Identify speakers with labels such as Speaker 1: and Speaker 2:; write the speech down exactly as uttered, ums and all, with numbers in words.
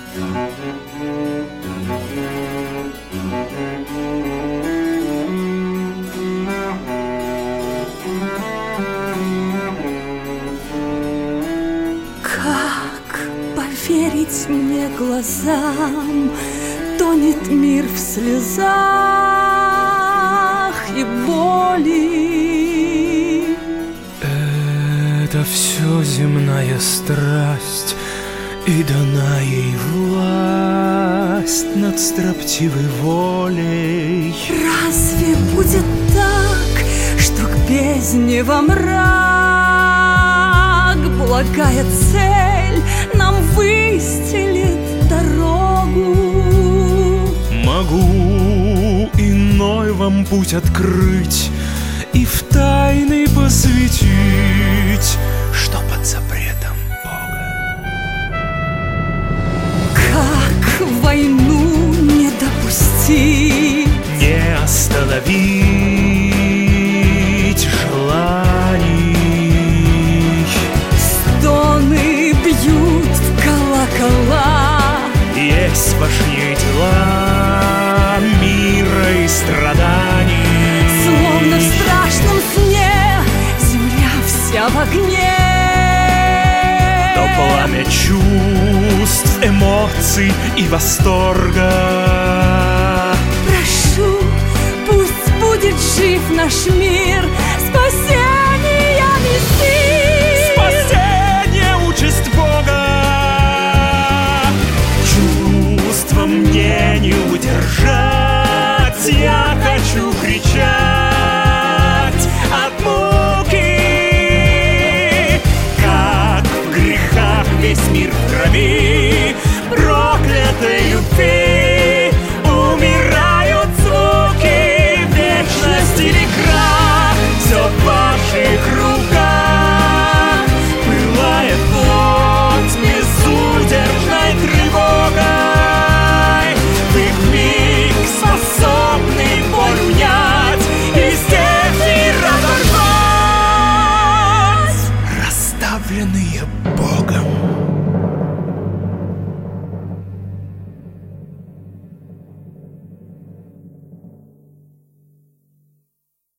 Speaker 1: Верить мне глазам, тонет мир в слезах и боли.
Speaker 2: Это все земная страсть, и дана ей власть над строптивой волей.
Speaker 1: Разве будет так, что к бездне во мрак благая цель нам выстелит дорогу?
Speaker 2: Могу иной вам путь открыть и в тайны посвятить, что под запретом Бога.
Speaker 1: Как войну не допустить,
Speaker 2: не остановить желаний.
Speaker 1: Стоны бьют в колокола,
Speaker 2: есть важнее дела мира и страданий.
Speaker 1: Словно в страшном сне земля вся в огне.
Speaker 2: То пламя чувств, эмоций и восторга.
Speaker 1: Прошу, пусть будет жив наш мир, спасение неси.
Speaker 2: Спасение — участь Бога. Чувства мне не удержать, я хочу кричать от муки. Как в грехах весь мир в крови, проклятой любви умирают звуки. Вечность или крах, все в ваших руках. Пылает плоть безудержной тревогой. Вы вмиг способны боль унять и степи разорвать, расставленные Богом.